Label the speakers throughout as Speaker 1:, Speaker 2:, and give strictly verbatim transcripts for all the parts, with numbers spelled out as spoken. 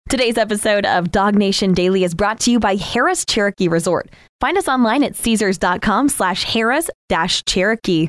Speaker 1: Today's episode of Dog Nation Daily is brought to you by Harris Cherokee Resort. Find us online at Caesars.com slash Harris dash Cherokee.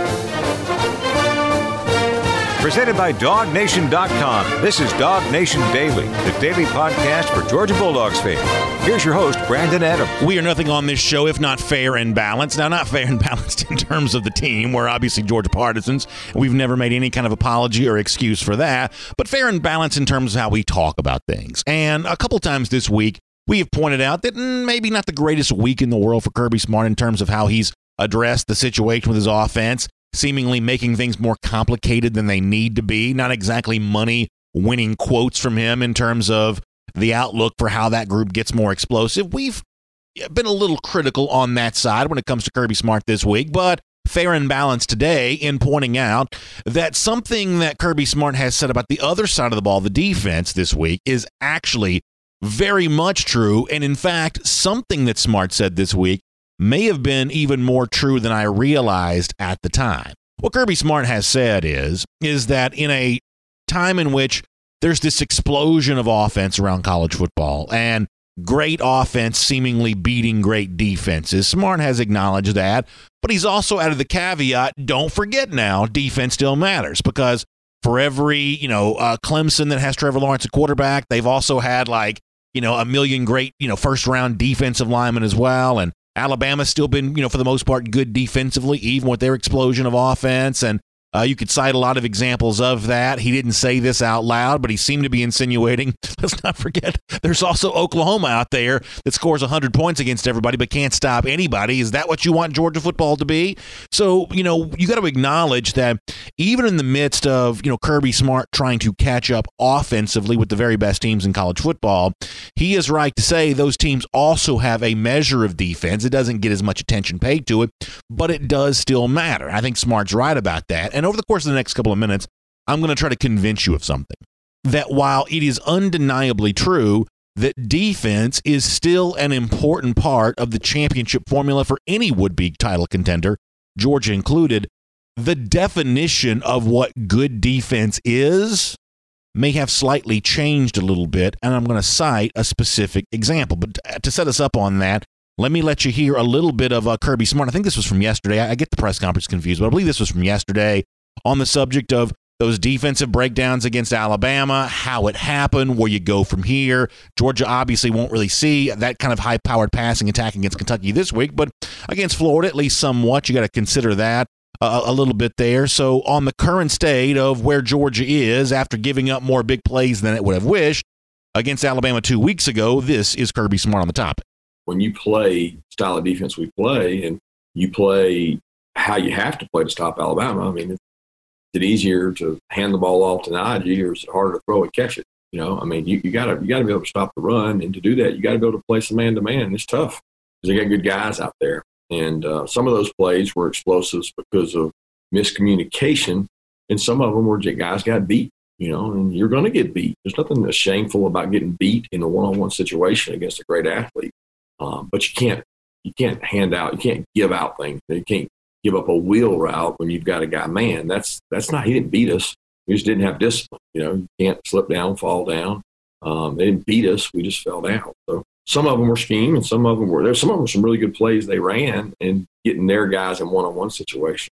Speaker 2: Presented by Dog Nation dot com. This is Dog Nation Daily, the daily podcast for Georgia Bulldogs fans. Here's your host, Brandon Adams.
Speaker 3: We are nothing on this show if not fair and balanced. Now, not fair and balanced in terms of the team. We're obviously Georgia partisans. We've never made any kind of apology or excuse for that. But fair and balanced in terms of how we talk about things. And a couple times this week, we have pointed out that mm, maybe not the greatest week in the world for Kirby Smart in terms of how he's addressed the situation with his offense, seemingly making things more complicated than they need to be. Not exactly money-winning quotes from him in terms of the outlook for how that group gets more explosive. We've been a little critical on that side when it comes to Kirby Smart this week, but fair and balanced today in pointing out that something that Kirby Smart has said about the other side of the ball, the defense, this week, is actually very much true. And in fact, something that Smart said this week may have been even more true than I realized at the time. What Kirby Smart has said is, is that in a time in which there's this explosion of offense around college football and great offense seemingly beating great defenses, Smart has acknowledged that, but he's also added the caveat, don't forget now, defense still matters, because for every, you know, uh, Clemson that has Trevor Lawrence at quarterback, they've also had like, you know, a million great, you know, first round defensive linemen as well, and Alabama's still been, you know, for the most part, good defensively, even with their explosion of offense. And uh, you could cite a lot of examples of that. He didn't say this out loud, but he seemed to be insinuating, let's not forget, there's also Oklahoma out there that scores one hundred points against everybody but can't stop anybody. Is that what you want Georgia football to be? So, you know, you got to acknowledge that even in the midst of, you know, Kirby Smart trying to catch up offensively with the very best teams in college football, he is right to say those teams also have a measure of defense. It doesn't get as much attention paid to it, but it does still matter. I think Smart's right about that. And over the course of the next couple of minutes, I'm going to try to convince you of something. That while it is undeniably true that defense is still an important part of the championship formula for any would-be title contender, Georgia included, the definition of what good defense is may have slightly changed a little bit, and I'm going to cite a specific example. But to set us up on that, let me let you hear a little bit of uh, Kirby Smart. I think this was from yesterday. I, I get the press conference confused, but I believe this was from yesterday on the subject of those defensive breakdowns against Alabama, how it happened, where you go from here. Georgia obviously won't really see that kind of high-powered passing attack against Kentucky this week, but against Florida, at least somewhat, you got to consider that uh, a little bit there. So on the current state of where Georgia is after giving up more big plays than it would have wished against Alabama two weeks ago, this is Kirby Smart on the topic.
Speaker 4: When you play style of defense we play and you play how you have to play to stop Alabama, I mean, is it easier to hand the ball off to Najee or is it harder to throw and catch it? You know, I mean, you, you gotta you gotta be able to stop the run, and to do that, you got to be able to play some man to man. It's tough because they got good guys out there, and uh, some of those plays were explosives because of miscommunication, and some of them were just guys got beat. You know, and you're going to get beat. There's nothing that's shameful about getting beat in a one-on-one situation against a great athlete. Um, but you can't you can't hand out, you can't give out things. You can't give up a wheel route when you've got a guy man. That's that's not. He didn't beat us. We just didn't have discipline. You know, you can't slip down, fall down. Um, they didn't beat us. We just fell down. So some of them were scheme, and some of them were there. Some of them were some really good plays they ran and getting their guys in one-on-one situations.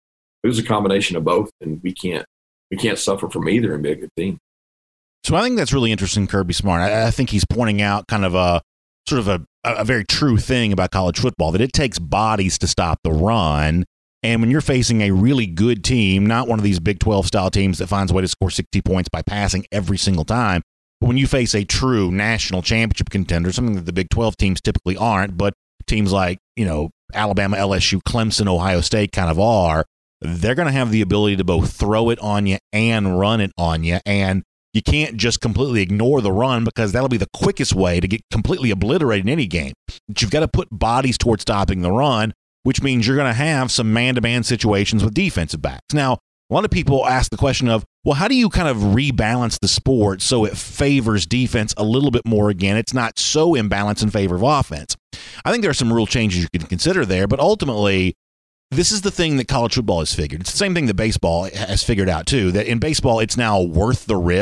Speaker 4: It was a combination of both, and we can't we can't suffer from either and be a good team.
Speaker 3: So I think that's really interesting, Kirby Smart. I, I think he's pointing out kind of a sort of a, a very true thing about college football, that it takes bodies to stop the run. And when you're facing a really good team, not one of these Big twelve style teams that finds a way to score sixty points by passing every single time, but when you face a true national championship contender, something that the Big twelve teams typically aren't, but teams like, you know, Alabama, L S U, Clemson, Ohio State kind of are, they're going to have the ability to both throw it on you and run it on you. And you can't just completely ignore the run, because that'll be the quickest way to get completely obliterated in any game. But you've got to put bodies towards stopping the run, which means you're going to have some man-to-man situations with defensive backs. Now, a lot of people ask the question of, well, how do you kind of rebalance the sport so it favors defense a little bit more again? It's not so imbalanced in favor of offense. I think there are some rule changes you can consider there, but ultimately, this is the thing that college football has figured. It's the same thing that baseball has figured out, too, that in baseball, it's now worth the risk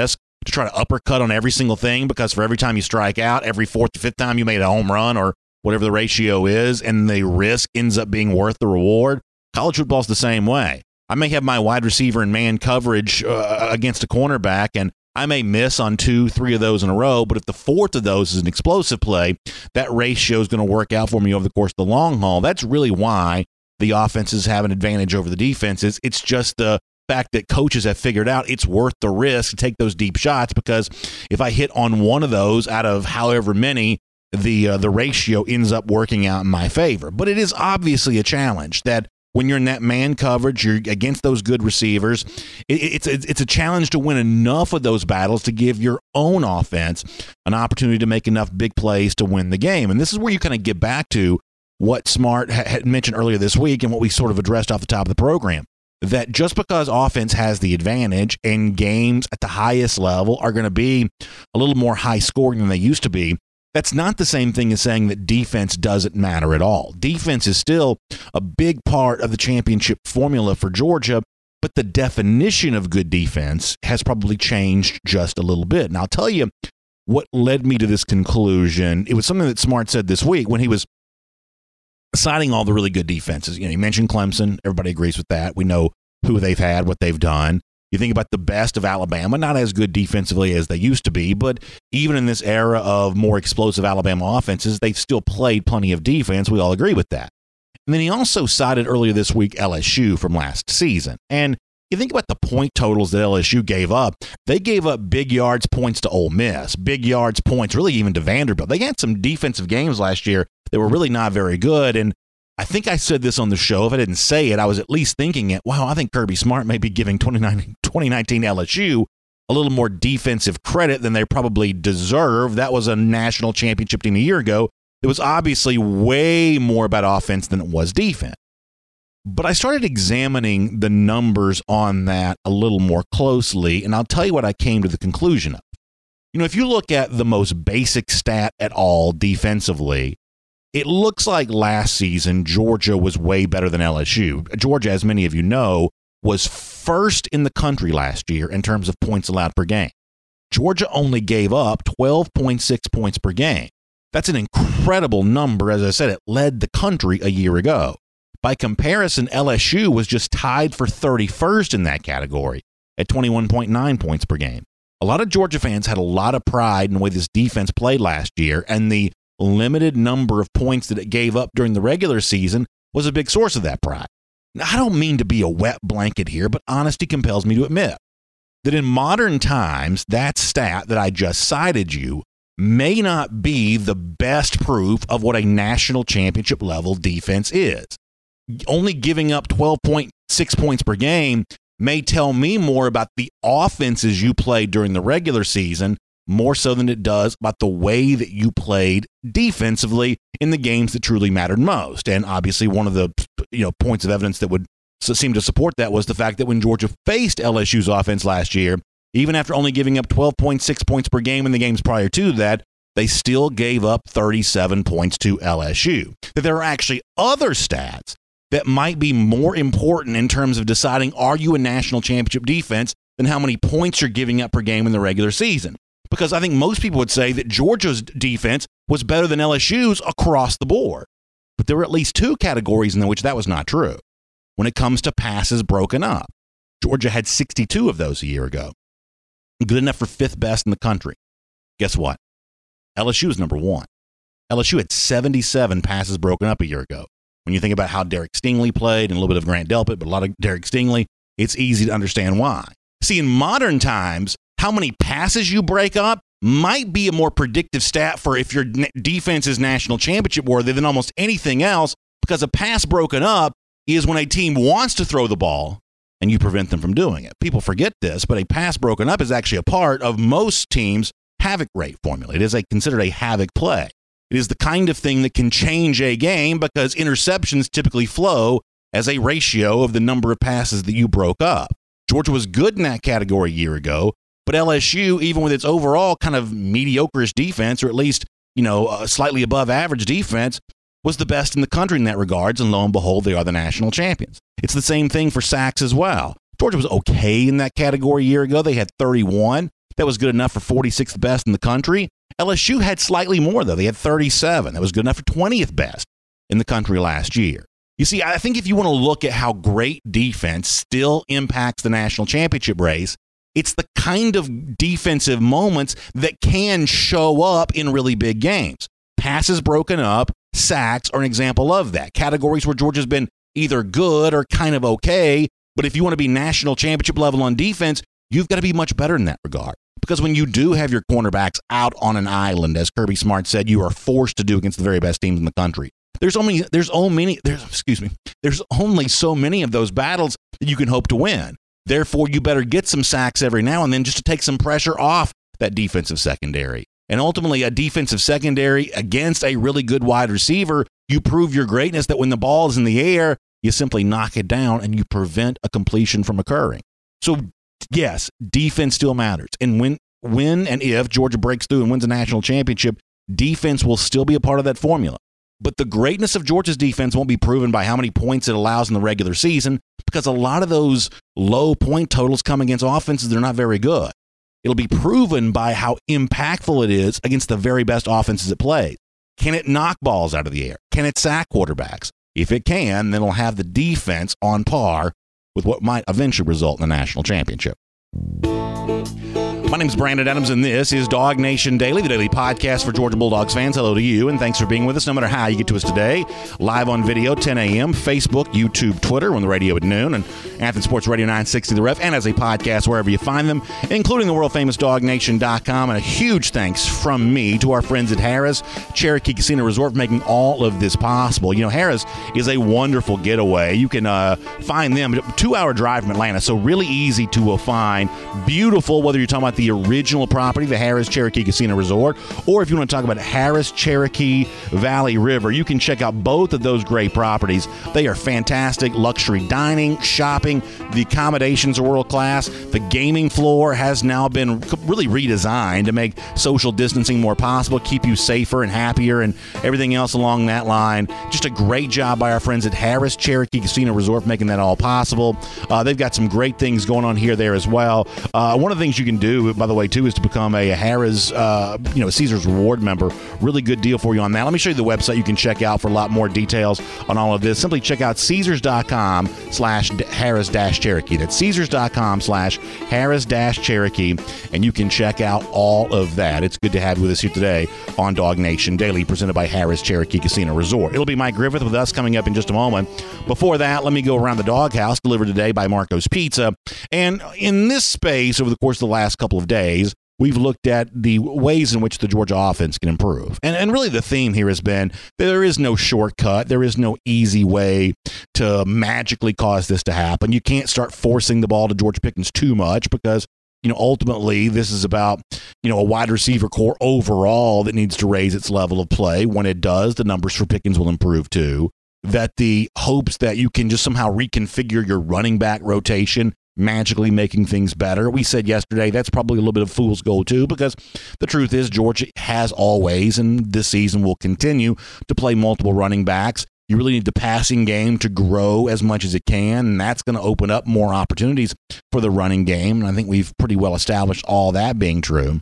Speaker 3: to try to uppercut on every single thing because for every time you strike out, every fourth or fifth time you made a home run or whatever the ratio is, and the risk ends up being worth the reward. College football's the same way. I may have my wide receiver in man coverage uh, against a cornerback, and I may miss on two, three of those in a row, but if the fourth of those is an explosive play, that ratio is going to work out for me over the course of the long haul. That's really why the offenses have an advantage over the defenses. It's just the fact that coaches have figured out it's worth the risk to take those deep shots, because if I hit on one of those out of however many, the uh, the ratio ends up working out in my favor. But it is obviously a challenge that when you're in that man coverage, you're against those good receivers. It, it's, it's it's a challenge to win enough of those battles to give your own offense an opportunity to make enough big plays to win the game. And this is where you kind of get back to what Smart ha- had mentioned earlier this week and what we sort of addressed off the top of the program, that just because offense has the advantage and games at the highest level are going to be a little more high scoring than they used to be, that's not the same thing as saying that defense doesn't matter at all. Defense is still a big part of the championship formula for Georgia, but the definition of good defense has probably changed just a little bit. And I'll tell you what led me to this conclusion. It was something that Smart said this week when he was citing all the really good defenses. You know, he mentioned Clemson. Everybody agrees with that. We know who they've had, what they've done. You think about the best of Alabama, not as good defensively as they used to be, but even in this era of more explosive Alabama offenses, they've still played plenty of defense. We all agree with that. And then he also cited earlier this week L S U from last season. And you think about the point totals that L S U gave up. They gave up big yards points to Ole Miss, big yards points really even to Vanderbilt. They had some defensive games last year that were really not very good. And I think I said this on the show. If I didn't say it, I was at least thinking it. Wow, I think Kirby Smart may be giving twenty nineteen L S U a little more defensive credit than they probably deserve. That was a national championship team a year ago. It was obviously way more about offense than it was defense. But I started examining the numbers on that a little more closely, and I'll tell you what I came to the conclusion of. You know, if you look at the most basic stat at all defensively, it looks like last season Georgia was way better than L S U. Georgia, as many of you know, was first in the country last year in terms of points allowed per game. Georgia only gave up twelve point six points per game. That's an incredible number. As I said, it led the country a year ago. By comparison, L S U was just tied for thirty-first in that category at twenty-one point nine points per game. A lot of Georgia fans had a lot of pride in the way this defense played last year, and the limited number of points that it gave up during the regular season was a big source of that pride. Now, I don't mean to be a wet blanket here, but honesty compels me to admit that in modern times, that stat that I just cited you may not be the best proof of what a national championship level defense is. Only giving up twelve point six points per game may tell me more about the offenses you played during the regular season, more so than it does about the way that you played defensively in the games that truly mattered most. And obviously one of the you know points of evidence that would seem to support that was the fact that when Georgia faced L S U's offense last year, even after only giving up twelve point six points per game in the games prior to that, they still gave up thirty-seven points to L S U. That there are actually other stats that might be more important in terms of deciding are you a national championship defense than how many points you're giving up per game in the regular season. Because I think most people would say that Georgia's defense was better than L S U's across the board. But there were at least two categories in which that was not true. When it comes to passes broken up, Georgia had sixty-two of those a year ago. Good enough for fifth best in the country. Guess what? L S U is number one. L S U had seventy-seven passes broken up a year ago. When you think about how Derek Stingley played and a little bit of Grant Delpit, but a lot of Derek Stingley, it's easy to understand why. See, in modern times, how many passes you break up might be a more predictive stat for if your defense is national championship worthy than almost anything else, because a pass broken up is when a team wants to throw the ball and you prevent them from doing it. People forget this, but a pass broken up is actually a part of most teams' havoc rate formula. It is a, considered a havoc play. It is the kind of thing that can change a game because interceptions typically flow as a ratio of the number of passes that you broke up. Georgia was good in that category a year ago, but L S U, even with its overall kind of mediocre-ish defense, or at least, you know, uh, slightly above average defense, was the best in the country in that regards, and lo and behold, they are the national champions. It's the same thing for sacks as well. Georgia was okay in that category a year ago. They had thirty-one. That was good enough for forty-sixth best in the country. L S U had slightly more, though. They had thirty-seven. That was good enough for twentieth best in the country last year. You see, I think if you want to look at how great defense still impacts the national championship race, it's the kind of defensive moments that can show up in really big games. Passes broken up, sacks are an example of that. Categories where Georgia's been either good or kind of okay, but if you want to be national championship level on defense, you've got to be much better in that regard. Because when you do have your cornerbacks out on an island, as Kirby Smart said, you are forced to do against the very best teams in the country. There's only there's only many there's excuse me there's only so many of those battles that you can hope to win. Therefore, you better get some sacks every now and then just to take some pressure off that defensive secondary. And ultimately, a defensive secondary against a really good wide receiver, you prove your greatness that when the ball is in the air, you simply knock it down and you prevent a completion from occurring. So, yes, defense still matters. And when, when and if Georgia breaks through and wins a national championship, defense will still be a part of that formula. But the greatness of Georgia's defense won't be proven by how many points it allows in the regular season, because a lot of those low point totals come against offenses that are not very good. It'll be proven by how impactful it is against the very best offenses it plays. Can it knock balls out of the air? Can it sack quarterbacks? If it can, then it'll have the defense on par with what might eventually result in the national championship. My name is Brandon Adams, and this is Dog Nation Daily, the daily podcast for Georgia Bulldogs fans. Hello to you, and thanks for being with us, no matter how you get to us today. Live on video, ten a.m., Facebook, YouTube, Twitter, on the radio at noon, and Athens Sports Radio nine sixty The Ref, and as a podcast wherever you find them, including the world-famous dog nation dot com. And a huge thanks from me to our friends at Harrah's Cherokee Casino Resort for making all of this possible. You know, Harrah's is a wonderful getaway. You can uh, find them, a two-hour drive from Atlanta, so really easy to uh, find. Beautiful, whether you're talking about the original property, the Harrah's Cherokee Casino Resort, or if you want to talk about Harrah's Cherokee Valley River, you can check out both of those great properties. They are fantastic. Luxury dining, shopping, the accommodations are world class. The gaming floor has now been really redesigned to make social distancing more possible, keep you safer and happier, and everything else along that line. Just a great job by our friends at Harrah's Cherokee Casino Resort making that all possible. Uh, they've got some great things going on here there as well. Uh, one of the things you can do, by the way, too, is to become a Harrah's, uh, you know, Caesars Reward member. Really good deal for you on that. Let me show you the website you can check out for a lot more details on all of this. Simply check out Caesars.com slash Harrah's dash Cherokee. That's Caesars.com slash Harrah's dash Cherokee, and you can check out all of that. It's good to have you with us here today on Dog Nation Daily, presented by Harrah's Cherokee Casino Resort. It'll be Mike Griffith with us coming up in just a moment. Before that, let me go around the doghouse, delivered today by Marco's Pizza. And in this space, over the course of the last couple of days, we've looked at the ways in which the Georgia offense can improve. And, and really the theme here has been there is no shortcut. There is no easy way to magically cause this to happen. You can't start forcing the ball to George Pickens too much because, you know, ultimately this is about, you know, a wide receiver core overall that needs to raise its level of play. When it does, the numbers for Pickens will improve too. That the hopes that you can just somehow reconfigure your running back rotation, magically making things better. We said yesterday that's probably a little bit of fool's gold too, because the truth is Georgia has always, and this season will continue, to play multiple running backs. You really need the passing game to grow as much as it can, and that's going to open up more opportunities for the running game. And I think we've pretty well established all that being true,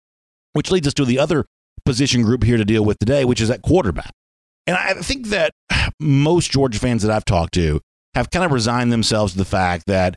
Speaker 3: which leads us to the other position group here to deal with today, which is at quarterback. And I think that most Georgia fans that I've talked to have kind of resigned themselves to the fact that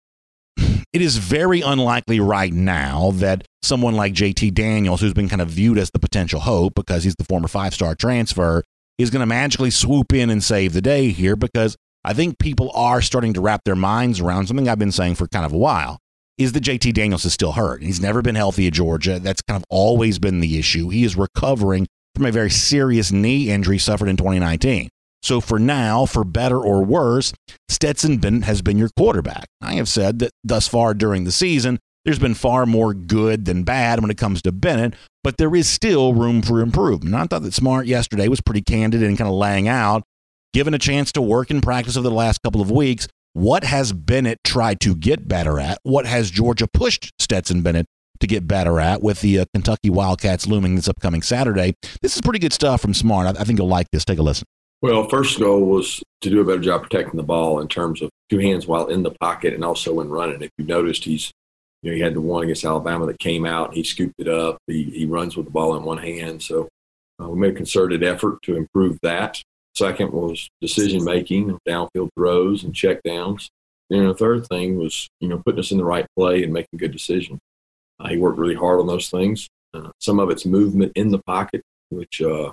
Speaker 3: it is very unlikely right now that someone like J T Daniels, who's been kind of viewed as the potential hope because he's the former five-star transfer, is going to magically swoop in and save the day here, because I think people are starting to wrap their minds around something I've been saying for kind of a while, is that J T Daniels is still hurt. He's never been healthy at Georgia. That's kind of always been the issue. He is recovering from a very serious knee injury suffered in twenty nineteen. So for now, for better or worse, Stetson Bennett has been your quarterback. I have said that thus far during the season, there's been far more good than bad when it comes to Bennett, but there is still room for improvement. And I thought that Smart yesterday was pretty candid in kind of laying out, given a chance to work in practice over the last couple of weeks, what has Bennett tried to get better at? What has Georgia pushed Stetson Bennett to get better at with the uh, Kentucky Wildcats looming this upcoming Saturday? This is pretty good stuff from Smart. I, I think you'll like this. Take a listen.
Speaker 4: Well, first goal was to do a better job protecting the ball in terms of two hands while in the pocket and also when running. If you noticed, he's You know, he had the one against Alabama that came out. He scooped it up. He, he runs with the ball in one hand. So uh, we made a concerted effort to improve that. Second was decision-making, downfield throws and checkdowns. And the third thing was, you know, putting us in the right play and making good decisions. Uh, he worked really hard on those things. Uh, some of it's movement in the pocket, which uh,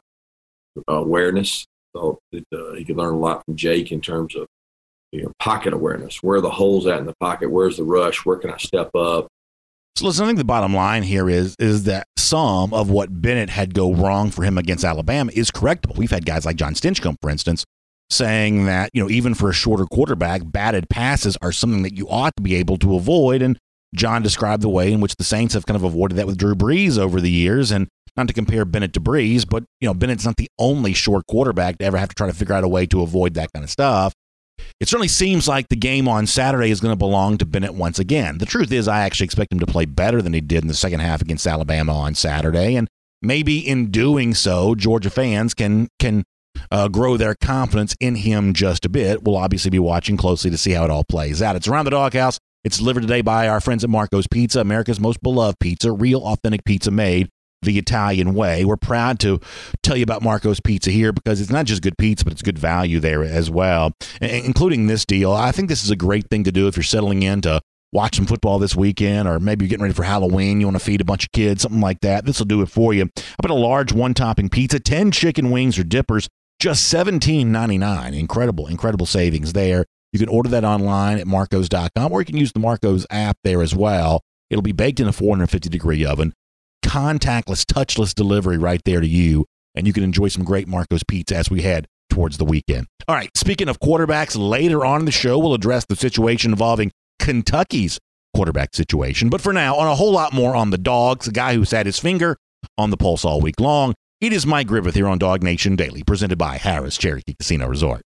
Speaker 4: awareness. So that, uh, he could learn a lot from Jake in terms of, you know, pocket awareness. Where are the holes at in the pocket? Where's the rush? Where can I step up?
Speaker 3: So listen, I think the bottom line here is is that some of what Bennett had go wrong for him against Alabama is correctable. We've had guys like John Stinchcomb, for instance, saying that, you know, even for a shorter quarterback, batted passes are something that you ought to be able to avoid. And John described the way in which the Saints have kind of avoided that with Drew Brees over the years. And not to compare Bennett to Brees, but, you know, Bennett's not the only short quarterback to ever have to try to figure out a way to avoid that kind of stuff. It certainly seems like the game on Saturday is going to belong to Bennett once again. The truth is, I actually expect him to play better than he did in the second half against Alabama on Saturday. And maybe in doing so, Georgia fans can can uh, grow their confidence in him just a bit. We'll obviously be watching closely to see how it all plays out. It's Around the Doghouse. It's delivered today by our friends at Marco's Pizza, America's most beloved pizza, real authentic pizza made the Italian way. We're proud to tell you about Marco's Pizza here because it's not just good pizza, but it's good value there as well, including this deal. I think this is a great thing to do if you're settling in to watch some football this weekend, or maybe you're getting ready for Halloween, you want to feed a bunch of kids, something like that. This will do it for you. How about a large one-topping pizza, ten chicken wings or dippers, just seventeen ninety-nine. Incredible, incredible savings there. You can order that online at marcos dot com, or you can use the Marco's app there as well. It'll be baked in a four hundred fifty degree oven. Contactless, touchless delivery right there to you, and you can enjoy some great Marco's Pizza as we head towards the weekend. All right, speaking of quarterbacks, later on in the show, we'll address the situation involving Kentucky's quarterback situation. But for now, on a whole lot more on the Dogs, a guy who's had his finger on the pulse all week long, it is Mike Griffith here on Dog Nation Daily, presented by Harrah's Cherokee Casino Resort.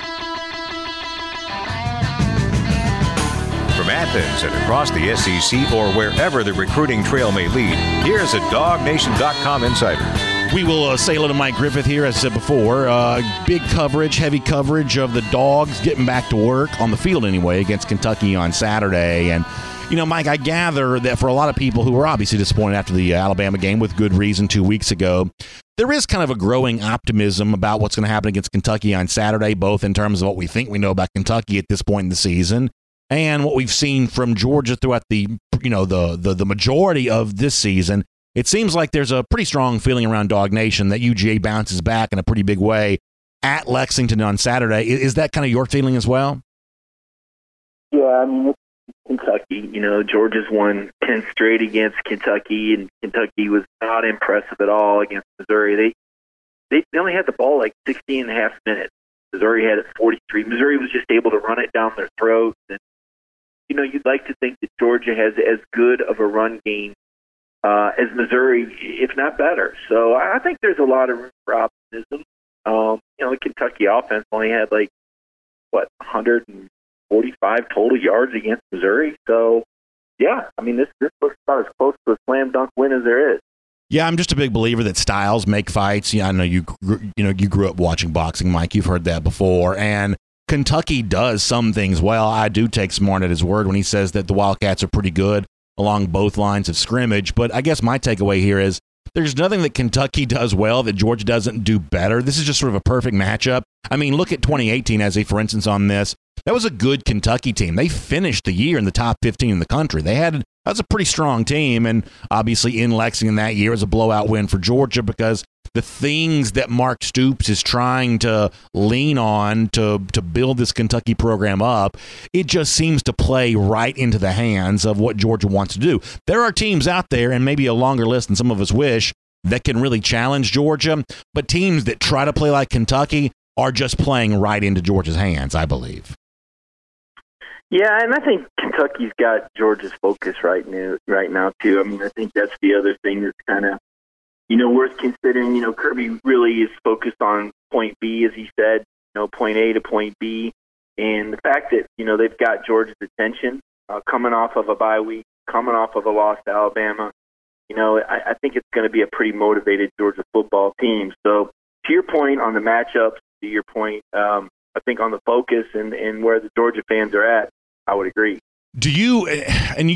Speaker 2: From Athens and across the S E C or wherever the recruiting trail may lead, here's a dog nation dot com insider.
Speaker 3: We will uh, say hello to Mike Griffith here, as I said before. Uh, big coverage, heavy coverage of the Dogs getting back to work, on the field anyway, against Kentucky on Saturday. And, you know, Mike, I gather that for a lot of people who were obviously disappointed after the Alabama game with good reason two weeks ago, there is kind of a growing optimism about what's going to happen against Kentucky on Saturday, both in terms of what we think we know about Kentucky at this point in the season and what we've seen from Georgia throughout the, you know, the, the the majority of this season. It seems like there's a pretty strong feeling around Dog Nation that U G A bounces back in a pretty big way at Lexington on Saturday. Is that kind of your feeling as well?
Speaker 5: Yeah, I mean, Kentucky, you know, Georgia's won ten straight against Kentucky, and Kentucky was not impressive at all against Missouri. They they, they only had the ball like sixteen and a half minutes. Missouri had it forty-three. Missouri was just able to run it down their throats. And, you know, you'd like to think that Georgia has as good of a run game uh, as Missouri, if not better. So I think there's a lot of room for optimism. Um, you know, the Kentucky offense only had like, what, one hundred forty-five total yards against Missouri. So, yeah, I mean, this, this looks about as close to a slam dunk win as there is.
Speaker 3: Yeah, I'm just a big believer that styles make fights. Yeah, I know you you know you grew up watching boxing, Mike. You've heard that before. And Kentucky does some things well. I do take Smart at his word when he says that the Wildcats are pretty good along both lines of scrimmage. But I guess my takeaway here is there's nothing that Kentucky does well that Georgia doesn't do better. This is just sort of a perfect matchup. I mean, look at twenty eighteen as a for instance on this. That was a good Kentucky team. They finished the year in the top fifteen in the country. They had that was a pretty strong team, and obviously in Lexington that year was a blowout win for Georgia because the things that Mark Stoops is trying to lean on to to build this Kentucky program up, it just seems to play right into the hands of what Georgia wants to do. There are teams out there, and maybe a longer list than some of us wish, that can really challenge Georgia, but teams that try to play like Kentucky are just playing right into Georgia's hands, I believe.
Speaker 5: Yeah, and I think Kentucky's got Georgia's focus right now, right now too. I mean, I think that's the other thing that's kind of, you know, worth considering. You know, Kirby really is focused on point B, as he said, you know, point A to point B. And the fact that, you know, they've got Georgia's attention uh, coming off of a bye week, coming off of a loss to Alabama, you know, I, I think it's going to be a pretty motivated Georgia football team. So to your point on the matchups, to your point, um, I think on the focus and, and where the Georgia fans are at, I would agree.
Speaker 3: Do you, and you've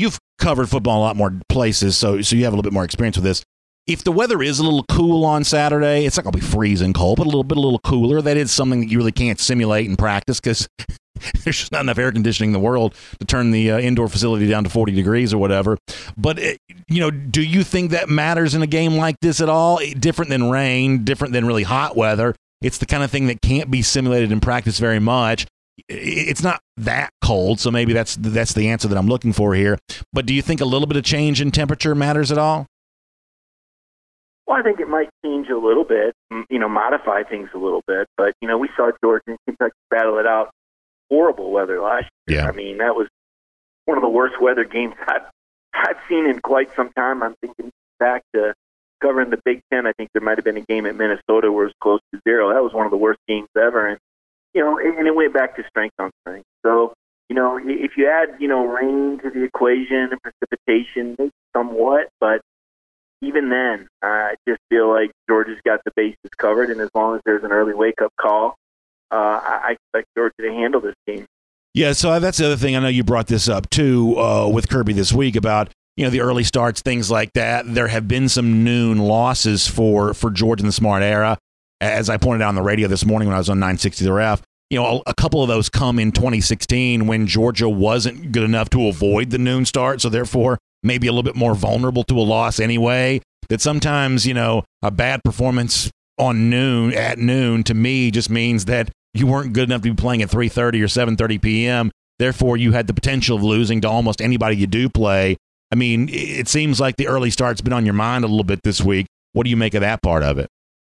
Speaker 3: covered football in a lot more places, so so you have a little bit more experience with this. If the weather is a little cool on Saturday, it's not going to be freezing cold, but a little bit a little cooler. That is something that you really can't simulate in practice because there's just not enough air conditioning in the world to turn the uh, indoor facility down to forty degrees or whatever. But, it, you know, do you think that matters in a game like this at all? Different than rain, different than really hot weather. It's the kind of thing that can't be simulated in practice very much. It's not that cold, so maybe that's that's the answer that I'm looking for here. But do you think a little bit of change in temperature matters at all?
Speaker 5: Well, I think it might change a little bit, you know, modify things a little bit. But, you know, we saw Georgia and Kentucky battle it out. Horrible weather last year.
Speaker 3: Yeah.
Speaker 5: I mean, that was one of the worst weather games I've, I've seen in quite some time. I'm thinking back to covering the Big Ten. I think there might have been a game at Minnesota where it was close to zero. That was one of the worst games ever. And, you know, and it went back to strength on strength. So, you know, if you add, you know, rain to the equation and precipitation, maybe somewhat, but even then, uh, I just feel like Georgia's got the bases covered, and as long as there's an early wake-up call, uh, I expect Georgia to handle this game.
Speaker 3: Yeah, so that's the other thing. I know you brought this up, too, uh, with Kirby this week about, you know, the early starts, things like that. There have been some noon losses for, for Georgia in the Smart era. As I pointed out on the radio this morning when I was on nine sixty The Ref, you know, a, a couple of those come in twenty sixteen when Georgia wasn't good enough to avoid the noon start, so therefore maybe a little bit more vulnerable to a loss anyway. That sometimes, you know, a bad performance on noon, at noon, to me just means that you weren't good enough to be playing at three thirty or seven thirty p.m., therefore you had the potential of losing to almost anybody you do play. I mean, it seems like the early start's been on your mind a little bit this week. What do you make of that part of it?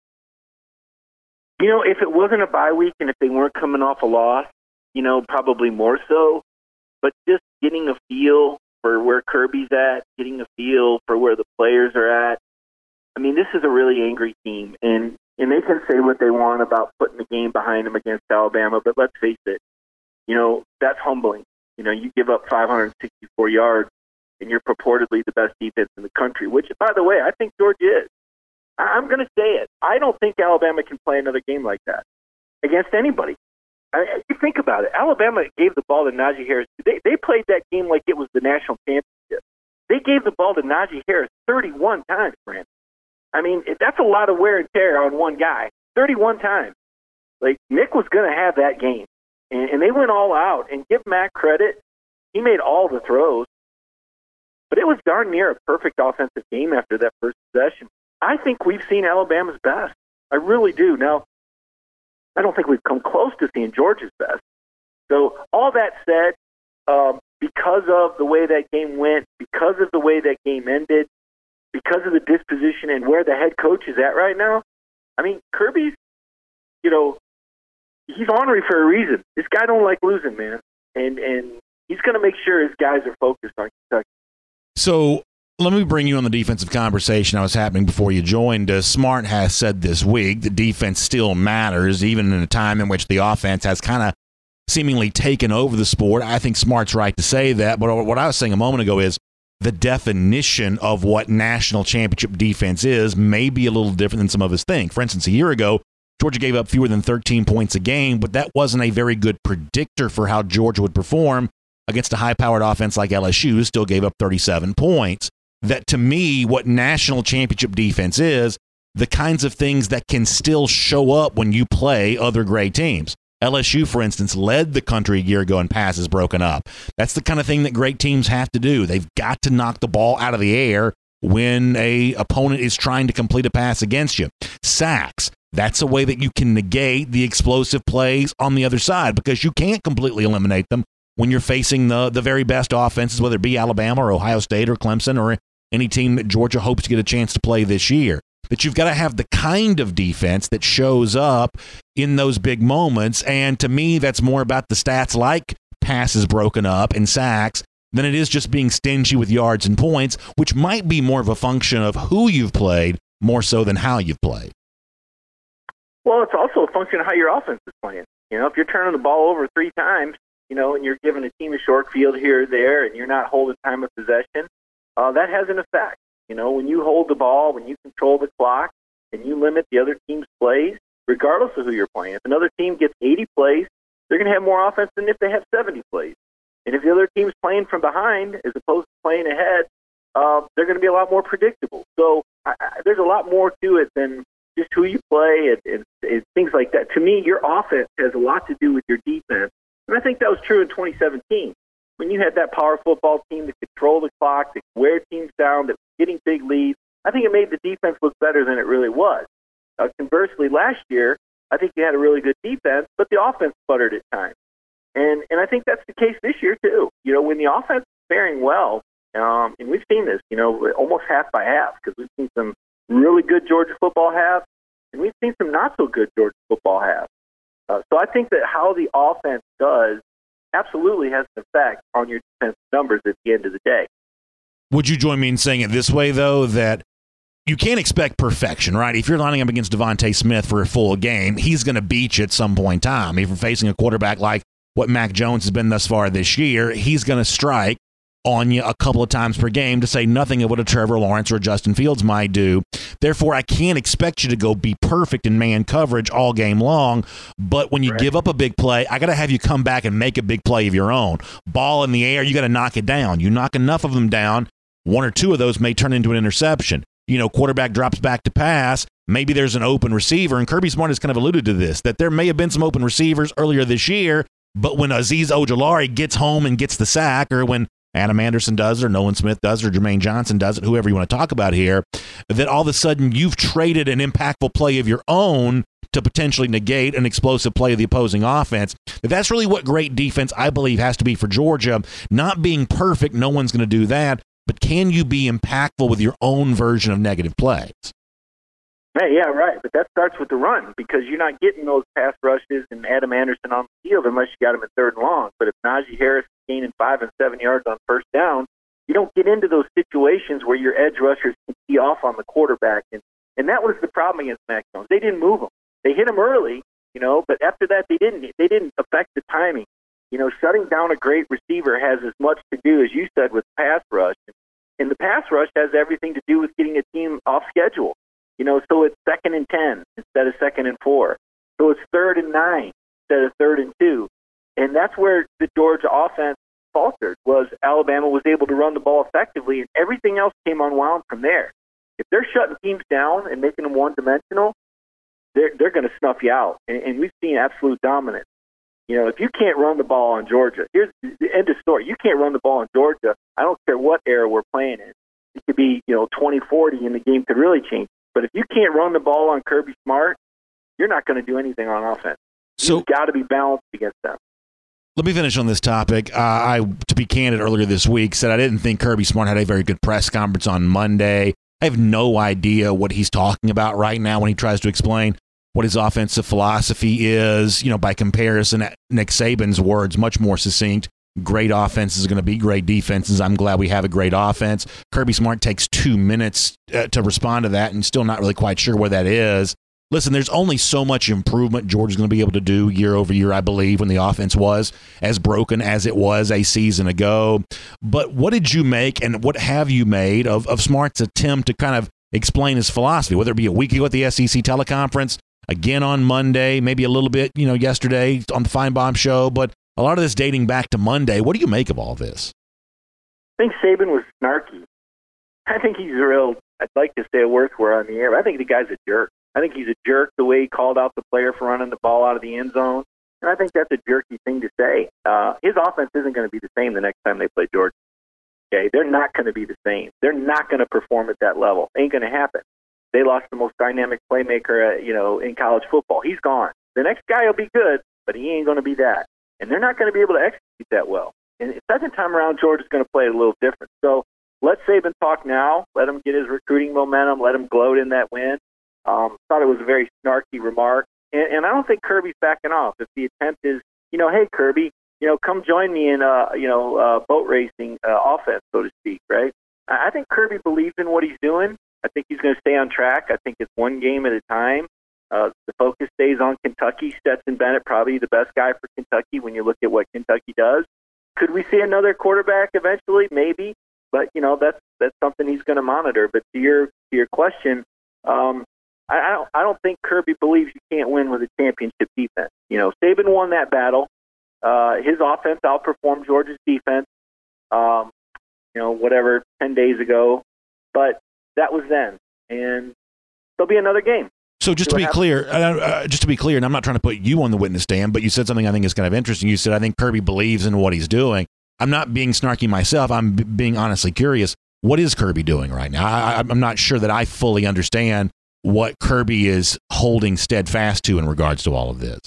Speaker 5: You know, if it wasn't a bye week and if they weren't coming off a loss, you know, probably more so. But just getting a feel for where Kirby's at, getting a feel for where the players are at. I mean, this is a really angry team, and, and they can say what they want about putting the game behind them against Alabama, but let's face it, you know, that's humbling. You know, you give up five hundred sixty-four yards, and you're purportedly the best defense in the country, which, by the way, I think Georgia is. I'm going to say it. I don't think Alabama can play another game like that against anybody. I, you think about it. Alabama gave the ball to Najee Harris. They, they played that game like it was the national championship. They gave the ball to Najee Harris thirty-one times, Brandon. I mean, that's a lot of wear and tear on one guy. thirty-one times. Like, Nick was going to have that game. And, and they went all out. And give Mac credit. He made all the throws. But it was darn near a perfect offensive game after that first possession. I think we've seen Alabama's best. I really do. Now, I don't think we've come close to seeing Georgia's best. So all that said, um, because of the way that game went, because of the way that game ended, because of the disposition and where the head coach is at right now, I mean, Kirby's, you know, he's ornery for a reason. This guy don't like losing, man. And, and he's going to make sure his guys are focused on Kentucky.
Speaker 3: So let me bring you on the defensive conversation that was happening before you joined. Uh, Smart has said this week that defense still matters, even in a time in which the offense has kind of seemingly taken over the sport. I think Smart's right to say that, but what I was saying a moment ago is the definition of what national championship defense is may be a little different than some of us think. For instance, a year ago, Georgia gave up fewer than thirteen points a game, but that wasn't a very good predictor for how Georgia would perform against a high-powered offense like L S U, who still gave up thirty-seven points. That, to me, what national championship defense is, the kinds of things that can still show up when you play other great teams. L S U, for instance, led the country a year ago in passes broken up. That's the kind of thing that great teams have to do. They've got to knock the ball out of the air when a opponent is trying to complete a pass against you. Sacks. That's a way that you can negate the explosive plays on the other side because you can't completely eliminate them when you're facing the, the very best offenses, whether it be Alabama or Ohio State or Clemson or any team that Georgia hopes to get a chance to play this year. That you've got to have the kind of defense that shows up in those big moments. And to me, that's more about the stats like passes broken up and sacks than it is just being stingy with yards and points, which might be more of a function of who you've played more so than how you've played.
Speaker 5: Well, it's also a function of how your offense is playing. You know, if you're turning the ball over three times, you know, and you're giving a team a short field here or there, and you're not holding time of possession, uh, that has an effect. You know, when you hold the ball, when you control the clock, and you limit the other team's plays, regardless of who you're playing. If another team gets eighty plays, they're going to have more offense than if they have seventy plays. And if the other team's playing from behind as opposed to playing ahead, uh, they're going to be a lot more predictable. So I, I, there's a lot more to it than just who you play and, and, and things like that. To me, your offense has a lot to do with your defense. And I think that was true in twenty seventeen. When you had that power football team that controlled the clock, that wear teams down, that was getting big leads, I think it made the defense look better than it really was. Uh, conversely, last year, I think you had a really good defense, but the offense sputtered at times. And and I think that's the case this year, too. You know, when the offense is faring well, um, and we've seen this, you know, almost half by half, because we've seen some really good Georgia football halves, and we've seen some not-so-good Georgia football halves. Uh, so I think that how the offense does absolutely has an effect on your defensive numbers at the end of the day.
Speaker 3: Would you join me in saying it this way, though, that you can't expect perfection, right? If you're lining up against Devontae Smith for a full game, he's going to beat you at some point in time. If you're facing a quarterback like what Mac Jones has been thus far this year, he's going to strike on you a couple of times per game, to say nothing of what a Trevor Lawrence or Justin Fields might do. Therefore, I can't expect you to go be perfect in man coverage all game long, but when you right. give up a big play, I got to have you come back and make a big play of your own. Ball in the air, you got to knock it down. You knock enough of them down, one or two of those may turn into an interception. You know, quarterback drops back to pass, maybe there's an open receiver, and Kirby Smart has kind of alluded to this, that there may have been some open receivers earlier this year, but when Azeez Ojulari gets home and gets the sack, or when Adam Anderson does it, or Nolan Smith does it, or Jermaine Johnson does it, whoever you want to talk about here, that all of a sudden you've traded an impactful play of your own to potentially negate an explosive play of the opposing offense. That's really what great defense, I believe, has to be for Georgia. Not being perfect, no one's going to do that, but can you be impactful with your own version of negative plays?
Speaker 5: Hey, yeah, right. But that starts with the run, because you're not getting those pass rushes and Adam Anderson on the field unless you got him in third and long. But if Najee Harris is gaining five and seven yards on first down, you don't get into those situations where your edge rushers can tee off on the quarterback. And, and that was the problem against Mac Jones. They didn't move him. They hit him early, you know, but after that they didn't. They didn't affect the timing. You know, shutting down a great receiver has as much to do, as you said, with pass rush. And the pass rush has everything to do with getting a team off schedule. You know, so it's second and ten instead of second and four. So it's third and nine instead of third and two. And that's where the Georgia offense faltered, was Alabama was able to run the ball effectively, and everything else came unwound from there. If they're shutting teams down and making them one-dimensional, they're, they're going to snuff you out. And, and we've seen absolute dominance. You know, if you can't run the ball on Georgia, here's the end of story. You can't run the ball on Georgia. I don't care what era we're playing in. It could be, you know, twenty forty, and the game could really change. But if you can't run the ball on Kirby Smart, you're not going to do anything on offense. So, You've got to be balanced against them.
Speaker 3: Let me finish on this topic. Uh, I, to be candid, earlier this week said I didn't think Kirby Smart had a very good press conference on Monday. I have no idea what he's talking about right now when he tries to explain what his offensive philosophy is. You know, by comparison, Nick Saban's words, much more succinct. Great offenses are going to be great defenses. I'm glad we have a great offense. Kirby Smart takes two minutes uh, to respond to that, and still not really quite sure where that is. Listen, there's only so much improvement Georgia's going to be able to do year over year, I believe, when the offense was as broken as it was a season ago. But what did you make, and what have you made of, of Smart's attempt to kind of explain his philosophy, whether it be a week ago at the S E C teleconference, again on Monday, maybe a little bit, you know, yesterday on the Feinbaum show, but a lot of this dating back to Monday. What do you make of all this?
Speaker 5: I think Saban was snarky. I think he's real, I'd like to say a worse word on the air, but I think the guy's a jerk. I think he's a jerk the way he called out the player for running the ball out of the end zone. And I think that's a jerky thing to say. Uh, his offense isn't going to be the same the next time they play Georgia. Okay, they're not going to be the same. They're not going to perform at that level. Ain't going to happen. They lost the most dynamic playmaker, uh, you know, in college football. He's gone. The next guy will be good, but he ain't going to be that. And they're not going to be able to execute that well. And the second time around, Georgia's going to play it a little different. So let Saban talk now. Let him get his recruiting momentum. Let him gloat in that win. Um, thought it was a very snarky remark. And, and I don't think Kirby's backing off. If the attempt is, you know, hey, Kirby, you know, come join me in, uh, you know, uh, boat racing uh, offense, so to speak, right? I think Kirby believes in what he's doing. I think he's going to stay on track. I think it's one game at a time. Uh, the focus stays on Kentucky. Stetson Bennett, probably the best guy for Kentucky when you look at what Kentucky does. Could we see another quarterback eventually? Maybe. But, you know, that's that's something he's going to monitor. But to your to your question, um, I, I, don't, I don't think Kirby believes you can't win with a championship defense. You know, Saban won that battle. Uh, his offense outperformed Georgia's defense, um, you know, whatever, ten days ago. But that was then. And there'll be another game.
Speaker 3: So just to be clear, uh, uh, just to be clear, and I'm not trying to put you on the witness stand, but you said something I think is kind of interesting. You said, I think Kirby believes in what he's doing. I'm not being snarky myself. I'm b- being honestly curious. What is Kirby doing right now? I, I'm not sure that I fully understand what Kirby is holding steadfast to in regards to all of this.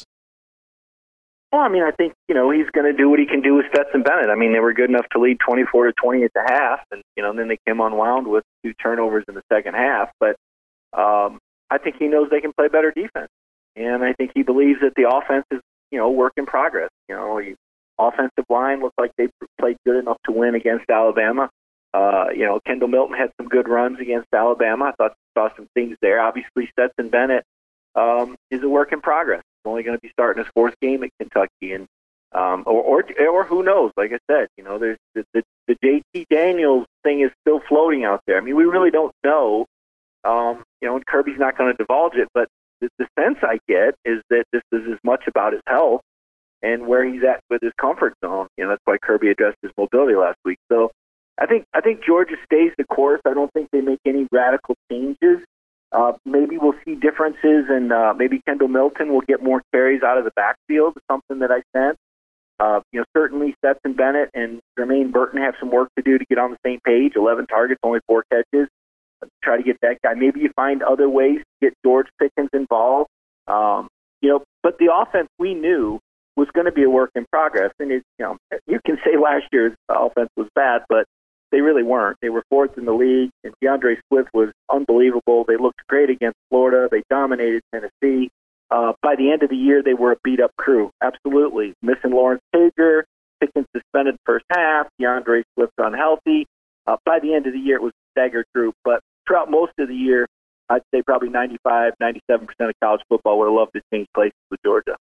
Speaker 5: Well, I mean, I think, you know, he's going to do what he can do with Stetson Bennett. I mean, they were good enough to lead twenty-four to twenty at the half, and, you know, and then they came unwound with two turnovers in the second half. But um, I think he knows they can play better defense. And I think he believes that the offense is, you know, work in progress. You know, the offensive line looked like they played good enough to win against Alabama. Uh, you know, Kendall Milton had some good runs against Alabama. I thought saw some things there. Obviously, Stetson Bennett um, is a work in progress. He's only going to be starting his fourth game at Kentucky, and um, or, or or who knows? Like I said, you know, there's the, the, the J T Daniels thing is still floating out there. I mean, we really don't know. Um, you know, and Kirby's not going to divulge it, but the, the sense I get is that this is as much about his health and where he's at with his comfort zone. You know, that's why Kirby addressed his mobility last week. So I think I think Georgia stays the course. I don't think they make any radical changes. Uh, maybe we'll see differences, and uh, maybe Kendall Milton will get more carries out of the backfield, something that I sense. Uh, you know, certainly Stetson Bennett and Jermaine Burton have some work to do to get on the same page. eleven targets, only four catches. Try to get that guy. Maybe you find other ways to get George Pickens involved. Um, you know, but the offense we knew was going to be a work in progress. And it, you know, you can say last year's offense was bad, but they really weren't. They were fourth in the league, and DeAndre Swift was unbelievable. They looked great against Florida. They dominated Tennessee. Uh, by the end of the year, they were a beat-up crew. Absolutely. Missing Lawrence Tager, Pickens suspended first half, DeAndre Swift unhealthy. Uh, by the end of the year, it was a staggered group. But throughout most of the year, I'd say probably ninety-five, ninety-seven percent of college football would have loved to change places with Georgia.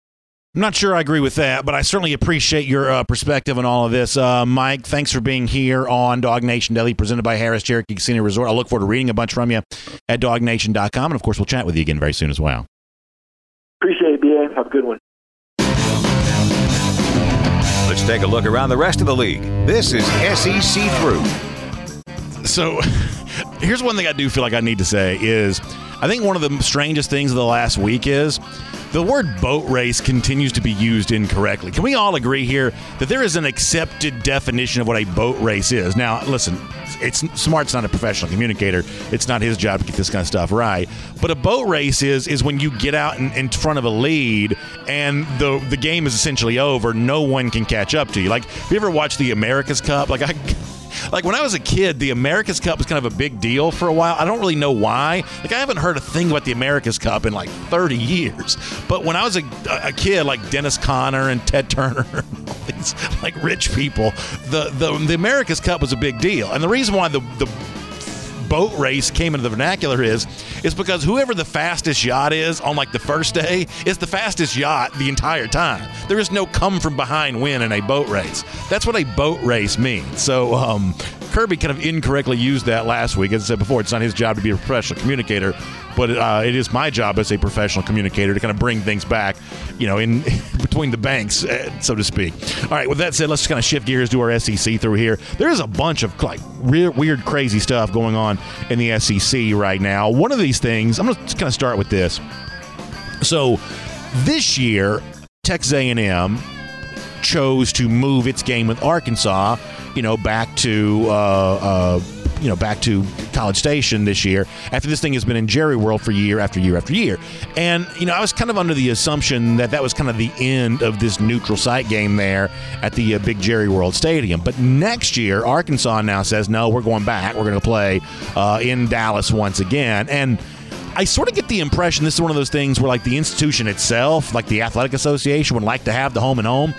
Speaker 3: I'm not sure I agree with that, but I certainly appreciate your uh, perspective on all of this. Uh, Mike, thanks for being here on Dog Nation Daily, presented by Harris Cherokee Casino Resort. I look forward to reading a bunch from you at dog nation dot com, and of course, we'll chat with you again very soon as well.
Speaker 5: Appreciate it, B A. Have a good one.
Speaker 2: Let's take a look around the rest of the league. This is S E C Through.
Speaker 3: So here's one thing I do feel like I need to say is I think one of the strangest things of the last week is the word boat race continues to be used incorrectly. Can we all agree here that there is an accepted definition of what a boat race is? Now, listen, it's Smart's not a professional communicator. It's not his job to get this kind of stuff right. But a boat race is is when you get out in, in front of a lead and the the game is essentially over. No one can catch up to you. Like, have you ever watched the America's Cup? Like, I... Like, when I was a kid, the America's Cup was kind of a big deal for a while. I don't really know why. Like, I haven't heard a thing about the America's Cup in, like, thirty years. But when I was a, a kid, like Dennis Conner and Ted Turner and all these, like, rich people, the, the, the America's Cup was a big deal. And the reason why the, the boat race came into the vernacular is is because whoever the fastest yacht is on, like, the first day is the fastest yacht the entire time. There is no come from behind win in a boat race. That's what a boat race means. So um, Kirby kind of incorrectly used that last week. As I said before, it's not his job to be a professional communicator, but uh, it is my job as a professional communicator to kind of bring things back, you know, in between the banks, so to speak. All right, with that said, let's just kind of shift gears to our S E C through here. There is a bunch of, like, weird, weird, crazy stuff going on in the S E C right now. One of these things, I'm going to kind of start with this. So this year, Texas A and M chose to move its game with Arkansas, you know, back to uh, uh, you know back to College Station this year after this thing has been in Jerry World for year after year after year. And you know, I was kind of under the assumption that that was kind of the end of this neutral site game there at the uh, big Jerry World Stadium. But next year, Arkansas now says, no, we're going back. We're going to play uh, in Dallas once again. And I sort of get the impression this is one of those things where, like, the institution itself, like the Athletic Association, would like to have the home and home.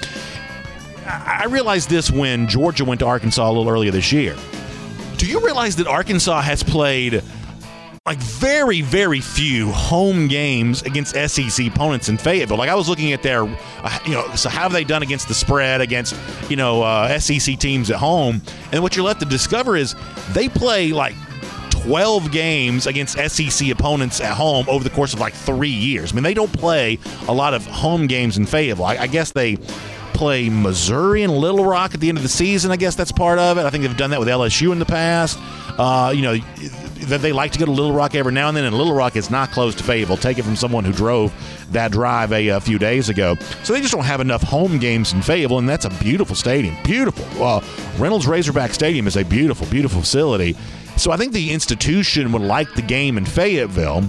Speaker 3: I realized this when Georgia went to Arkansas a little earlier this year. Do you realize that Arkansas has played, like, very, very few home games against S E C opponents in Fayetteville? Like, I was looking at their, uh, you know, so how have they done against the spread, against, you know, uh, S E C teams at home? And what you're left to discover is they play, like, twelve games against S E C opponents at home over the course of, like, three years. I mean, they don't play a lot of home games in Fayetteville. I, I guess they play Missouri and Little Rock at the end of the season. I guess that's part of it. I think they've done that with L S U in the past. Uh, you know, that they like to go to Little Rock every now and then, and Little Rock is not close to Fayetteville. Take it from someone who drove that drive a, a few days ago. So they just don't have enough home games in Fayetteville, and that's a beautiful stadium. Beautiful. Uh, Reynolds Razorback Stadium is a beautiful, beautiful facility. So I think the institution would like the game in Fayetteville.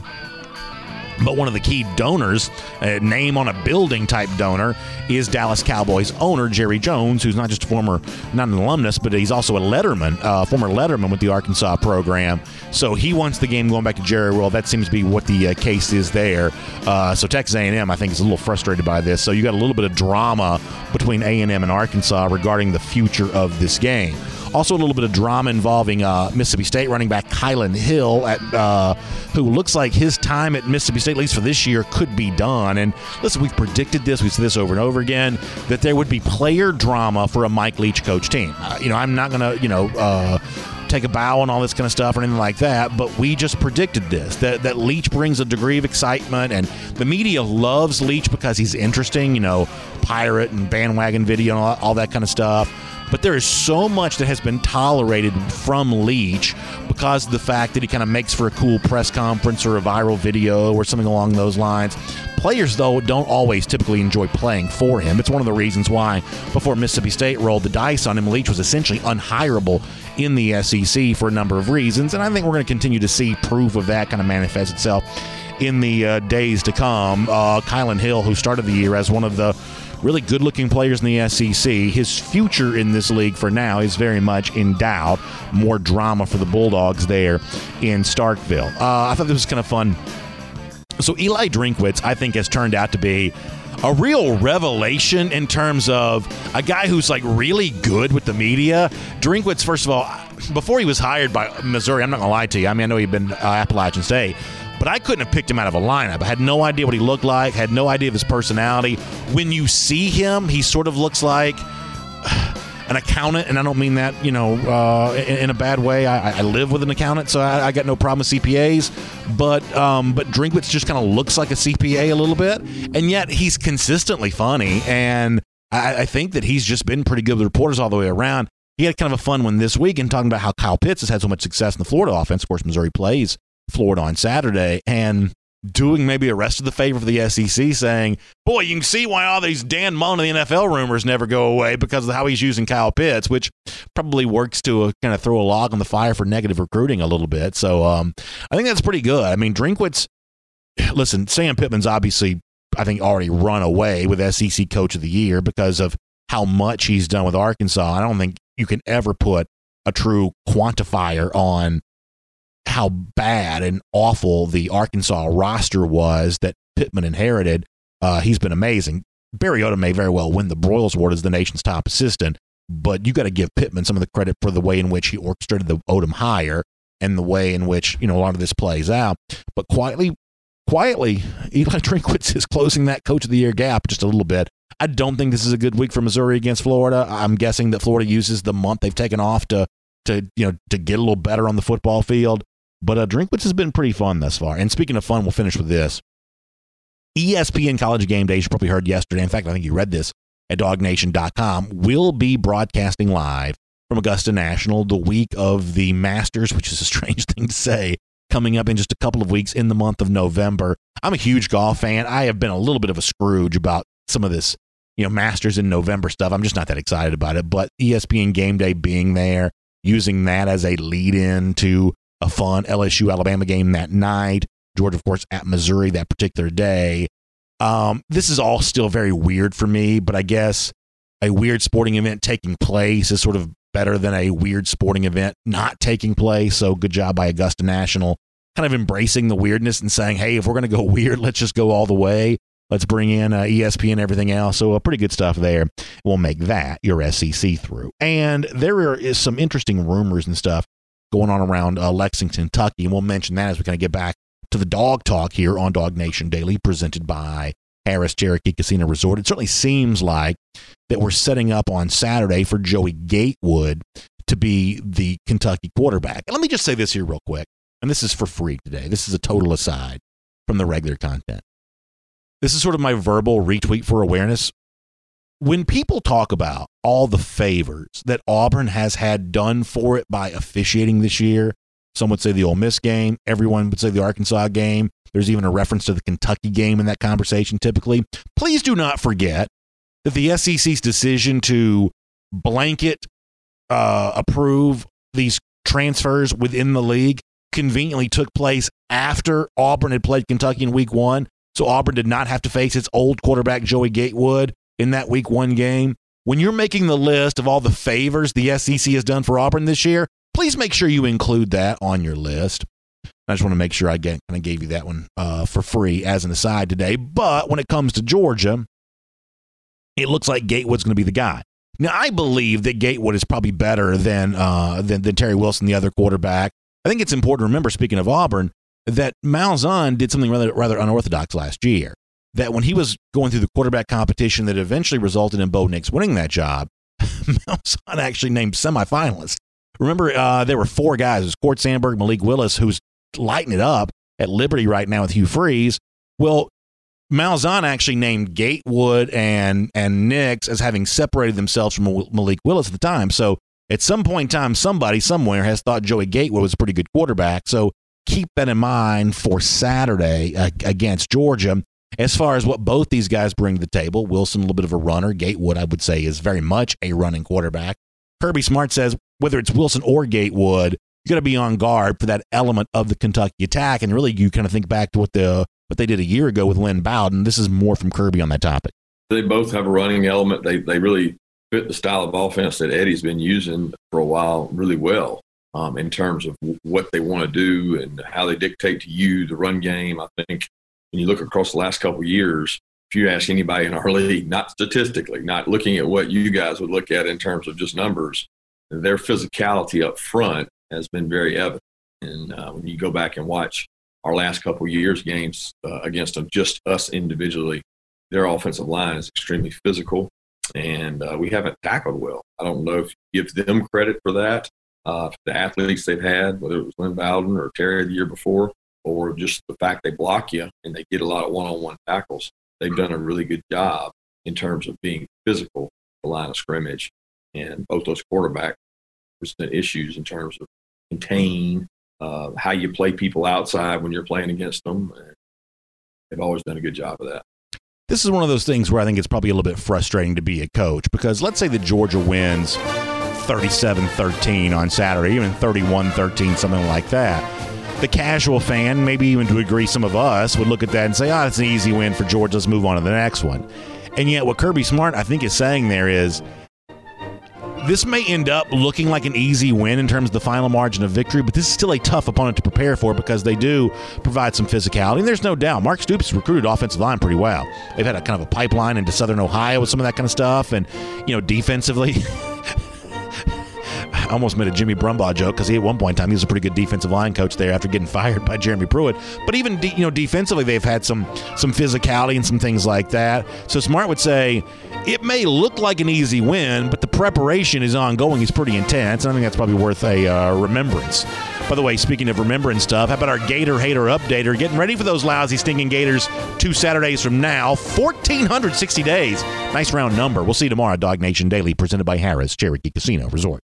Speaker 3: But one of the key donors, a name on a building type donor, is Dallas Cowboys owner Jerry Jones, who's not just a former, not an alumnus, but he's also a letterman, uh, former letterman with the Arkansas program. So he wants the game going back to Jerry World. That seems to be what the uh, case is there. Uh, so Texas A and M, I think, is a little frustrated by this. So you got a little bit of drama between A and M and Arkansas regarding the future of this game. Also, a little bit of drama involving uh, Mississippi State running back Kylan Hill, at, uh, who looks like his time at Mississippi State, at least for this year, could be done. And listen, we've predicted this, we've said this over and over again, that there would be player drama for a Mike Leach coach team. Uh, you know, I'm not going to, you know, uh, take a bow on all this kind of stuff or anything like that, but we just predicted this, that, that Leach brings a degree of excitement, and the media loves Leach because he's interesting, you know, pirate and bandwagon video and all, all that kind of stuff. But there is so much that has been tolerated from Leach because of the fact that he kind of makes for a cool press conference or a viral video or something along those lines. Players, though, don't always typically enjoy playing for him. It's one of the reasons why, before Mississippi State rolled the dice on him, Leach was essentially unhireable in the S E C for a number of reasons. And I think we're going to continue to see proof of that kind of manifest itself in the uh, days to come. Uh, Kylan Hill, who started the year as one of the really good-looking players in the S E C. His future in this league for now is very much in doubt. More drama for the Bulldogs there in Starkville. Uh, I thought this was kind of fun. So Eli Drinkwitz, I think, has turned out to be a real revelation in terms of a guy who's like really good with the media. Drinkwitz, first of all, before he was hired by Missouri, I'm not going to lie to you. I mean, I know he'd been uh, Appalachian State, but I couldn't have picked him out of a lineup. I had no idea what he looked like, had no idea of his personality. When you see him, he sort of looks like an accountant, and I don't mean that, you know, uh, in, in a bad way. I, I live with an accountant, so I, I got no problem with C P As. But um, but Drinkwitz just kind of looks like a C P A a little bit, and yet he's consistently funny, and I, I think that he's just been pretty good with reporters all the way around. He had kind of a fun one this week in talking about how Kyle Pitts has had so much success in the Florida offense. Of course, Missouri plays Florida on Saturday, and doing maybe a rest of the favor for the S E C, saying, boy, you can see why all these Dan Mullen and the N F L rumors never go away because of how he's using Kyle Pitts, which probably works to uh, kind of throw a log on the fire for negative recruiting a little bit. So um, I think that's pretty good. I mean, Drinkwitz, listen, Sam Pittman's obviously, I think, already run away with S E C Coach of the Year because of how much he's done with Arkansas. I don't think you can ever put a true quantifier on how bad and awful the Arkansas roster was that Pittman inherited. Uh, he's been amazing. Barry Odom may very well win the Broyles Award as the nation's top assistant, but you got to give Pittman some of the credit for the way in which he orchestrated the Odom hire and the way in which, you know, a lot of this plays out. But quietly, quietly, Eli Drinkwitz is closing that Coach of the Year gap just a little bit. I don't think this is a good week for Missouri against Florida. I'm guessing that Florida uses the month they've taken off to, to you know, to get a little better on the football field. But uh, Drinkwitz has been pretty fun thus far. And speaking of fun, we'll finish with this. E S P N College Game Day, you probably heard yesterday. In fact, I think you read this at dog nation dot com, will be broadcasting live from Augusta National the week of the Masters, which is a strange thing to say, coming up in just a couple of weeks in the month of November. I'm a huge golf fan. I have been a little bit of a Scrooge about some of this, you know, Masters in November stuff. I'm just not that excited about it. But E S P N Game Day being there, using that as a lead-in to a fun L S U-Alabama game that night. Georgia, of course, at Missouri that particular day. Um, this is all still very weird for me, but I guess a weird sporting event taking place is sort of better than a weird sporting event not taking place. So good job by Augusta National, kind of embracing the weirdness and saying, hey, if we're going to go weird, let's just go all the way. Let's bring in uh, E S P N and everything else. So uh, pretty good stuff there. We'll make that your S E C through. And there is some interesting rumors and stuff going on around uh, Lexington, Kentucky, and we'll mention that as we kind of get back to the dog talk here on Dog Nation Daily, presented by Harris Cherokee Casino Resort. It certainly seems like that we're setting up on Saturday for Joey Gatewood to be the Kentucky quarterback. And let me just say this here real quick, and this is for free today. This is a total aside from the regular content. This is sort of my verbal retweet for awareness. when people talk about all the favors that Auburn has had done for it by officiating this year, some would say the Ole Miss game, everyone would say the Arkansas game. There's even a reference to the Kentucky game in that conversation typically. Please do not forget that the S E C's decision to blanket uh, approve these transfers within the league conveniently took place after Auburn had played Kentucky in week one. So Auburn did not have to face its old quarterback, Joey Gatewood, in that week one game. When you're making the list of all the favors the S E C has done for Auburn this year, please make sure you include that on your list. I just want to make sure I get, kind of gave you that one uh, for free as an aside today. But when it comes to Georgia, it looks like Gatewood's going to be the guy. Now, I believe that Gatewood is probably better than, uh, than, than Terry Wilson, the other quarterback. I think it's important to remember, speaking of Auburn, that Malzahn did something rather, rather unorthodox last year. That when he was going through the quarterback competition that eventually resulted in Bo Nix winning that job, Malzahn actually named semifinalists. Remember, uh, there were four guys. It was Court Sandberg, Malik Willis, who's lighting it up at Liberty right now with Hugh Freeze. Well, Malzahn actually named Gatewood and, and Nix as having separated themselves from Malik Willis at the time. So at some point in time, somebody somewhere has thought Joey Gatewood was a pretty good quarterback. So keep that in mind for Saturday uh, against Georgia. As far as what both these guys bring to the table, Wilson a little bit of a runner. Gatewood, I would say, is very much a running quarterback. Kirby Smart says whether it's Wilson or Gatewood, you got to be on guard for that element of the Kentucky attack. And really, you kind of think back to what the what they did a year ago with Lynn Bowden. This is more from Kirby on that topic.
Speaker 4: They both have a running element. They they really fit the style of offense that Eddie's been using for a while really well um, in terms of what they want to do and how they dictate to you the run game. I think when you look across the last couple of years, if you ask anybody in our league, not statistically, not looking at what you guys would look at in terms of just numbers, their physicality up front has been very evident. And uh, when you go back and watch our last couple of years games uh, against them, just us individually, their offensive line is extremely physical, and uh, we haven't tackled well. I don't know if you give them credit for that, uh, for the athletes they've had, whether it was Lynn Bowden or Terry the year before, or just the fact they block you and they get a lot of one-on-one tackles. They've done a really good job in terms of being physical, the line of scrimmage, and both those quarterbacks present issues in terms of contain, uh, how you play people outside when you're playing against them. And they've always done a good job of that.
Speaker 3: This is one of those things where I think it's probably a little bit frustrating to be a coach, because let's say that Georgia wins thirty-seven thirteen on Saturday, even thirty-one thirteen, something like that. The casual fan, maybe even to agree some of us, would look at that and say, oh, it's an easy win for Georgia. Let's move on to the next one. And yet what Kirby Smart, I think, is saying there is this may end up looking like an easy win in terms of the final margin of victory, but this is still a tough opponent to prepare for because they do provide some physicality. And there's no doubt, Mark Stoops has recruited offensive line pretty well. They've had a kind of a pipeline into Southern Ohio with some of that kind of stuff. And, you know, defensively, I almost made a Jimmy Brumbaugh joke because he at one point in time he was a pretty good defensive line coach there after getting fired by Jeremy Pruitt. But even de- you know defensively they've had some some physicality and some things like that. So Smart would say it may look like an easy win, but the preparation is ongoing. It's pretty intense. And I think that's probably worth a uh, remembrance. By the way, speaking of remembrance stuff, how about our Gator Hater Updater? Getting ready for those lousy, stinking Gators two Saturdays from now. one thousand four hundred sixty days. Nice round number. We'll see you tomorrow, Dog Nation Daily, presented by Harris Cherokee Casino Resort.